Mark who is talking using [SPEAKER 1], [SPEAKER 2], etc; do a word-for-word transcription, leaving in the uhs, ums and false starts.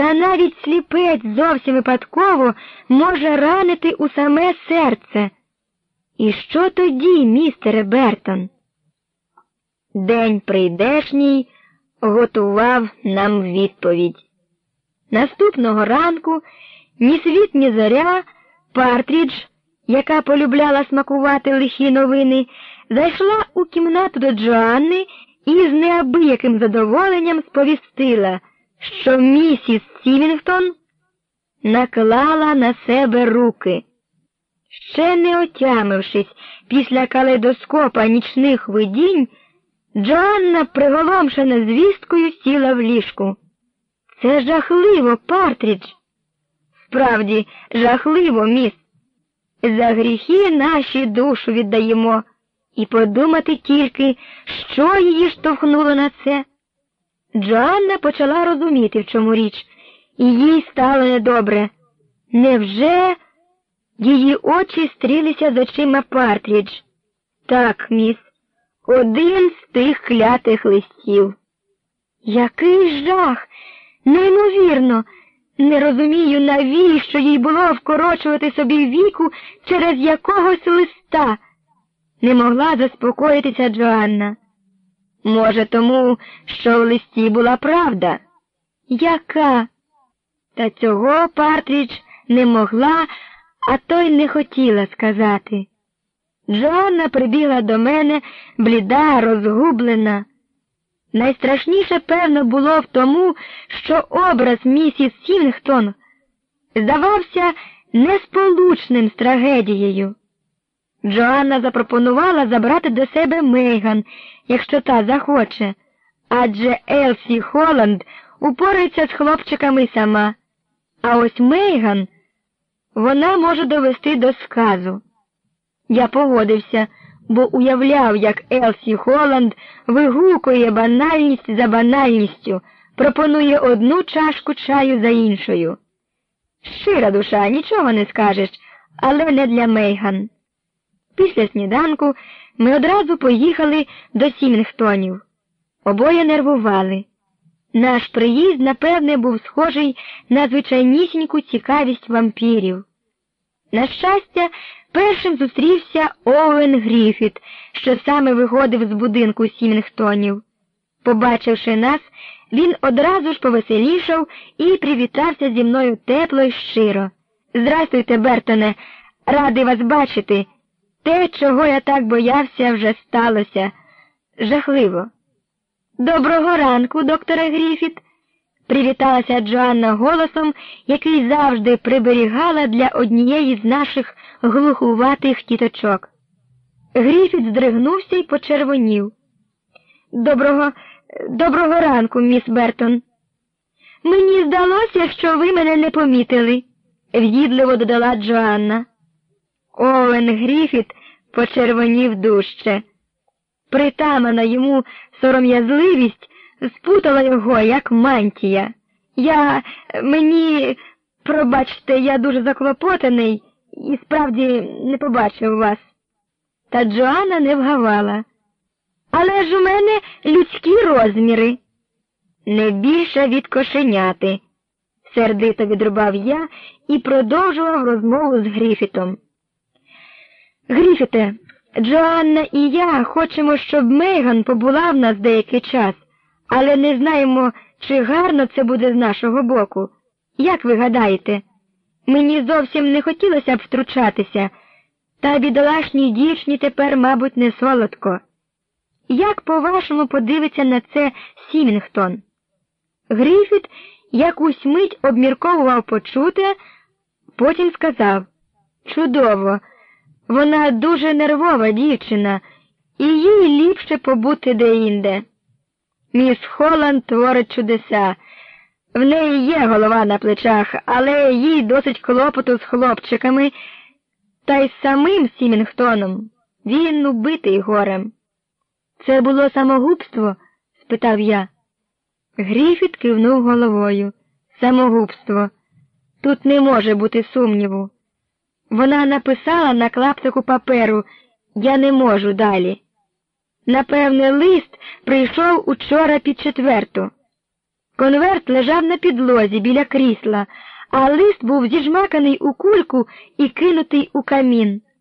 [SPEAKER 1] Та навіть сліпець зовсім випадково може ранити у саме серце. І що тоді, містере Бертон? День прийдешній готував нам відповідь. Наступного ранку ні світ, ні зоря, Партрідж, яка полюбляла смакувати лихі новини, зайшла у кімнату до Джоанни і з неабияким задоволенням сповістила, що місіс Сімінгтон наклала на себе руки. Ще не отямившись після калейдоскопа нічних видінь, Джоанна, приголомшена звісткою, сіла в ліжку. Це жахливо, Партрідж. Справді, жахливо, міс. За гріхи наші душу віддаємо. І подумати тільки, що її штовхнуло на це. Джоанна почала розуміти, в чому річ, і їй стало недобре. Невже її очі стрілися з очима Партрідж? Так, міс, один з тих клятих листів. Який жах! Неймовірно! Не розумію, навіщо їй було вкорочувати собі віку через якогось листа. Не могла заспокоїтися Джоанна. Може, тому, що в листі була правда? Яка? Та цього Партрідж не могла, а то й не хотіла сказати. Джоанна прибігла до мене, бліда, розгублена. Найстрашніше, певно, було в тому, що образ місіс Сімінгтон здавався несполучним з трагедією. Джоанна запропонувала забрати до себе Мейган, якщо та захоче, адже Елсі Холланд упорається з хлопчиками сама, а ось Мейган вона може довести до сказу. Я погодився, бо уявляв, як Елсі Холланд вигукує банальність за банальністю, пропонує одну чашку чаю за іншою. Щира душа, нічого не скажеш, але не для Мейган. Після сніданку ми одразу поїхали до Сімінгтонів. Обоє нервували. Наш приїзд, напевне, був схожий на звичайнісіньку цікавість вампірів. На щастя, першим зустрівся Оуен Гріфіт, що саме виходив з будинку Сімінгтонів. Побачивши нас, він одразу ж повеселішав і привітався зі мною тепло й щиро. «Здрастуйте, Бертоне, радий вас бачити. Те, чого я так боявся, вже сталося. Жахливо». «Доброго ранку, докторе Гріфіт», — привіталася Джоанна голосом, який завжди приберігала для однієї з наших глухуватих тіточок. Гріфіт здригнувся й почервонів. «Доброго, доброго ранку, міс Бертон». «Мені здалося, що ви мене не помітили», — в'їдливо додала Джоанна. Оуен Гріфіт почервонів дужче. Притамана йому сором'язливість спутала його, як мантія. «Я... мені... пробачте, я дуже заклопотаний і справді не побачив вас». Та Джоанна не вгавала. «Але ж у мене людські розміри». «Не більше від кошеняти», — сердито відрубав я і продовжував розмову з Гріфітом. «Гріфіте, Джоанна і я хочемо, щоб Мейган побула в нас деякий час, але не знаємо, чи гарно це буде з нашого боку. Як ви гадаєте? Мені зовсім не хотілося б втручатися, та бідолашній дівчині тепер, мабуть, не солодко. Як, по-вашому, подивиться на це Сімінгтон?» Гріфіт якусь мить обмірковував почуте, потім сказав: «Чудово! Вона дуже нервова дівчина, і їй ліпше побути деінде. Міс Холланд творить чудеса. В неї є голова на плечах, але їй досить клопоту з хлопчиками, та й з самим Сімінгтоном. Він убитий горем». «Це було самогубство?» – спитав я. Гріфіт кивнув головою. «Самогубство. Тут не може бути сумніву. Вона написала на клаптику паперу: «Я не можу далі». Напевне, лист прийшов учора під четверту. Конверт лежав на підлозі біля крісла, а лист був зіжмаканий у кульку і кинутий у камін.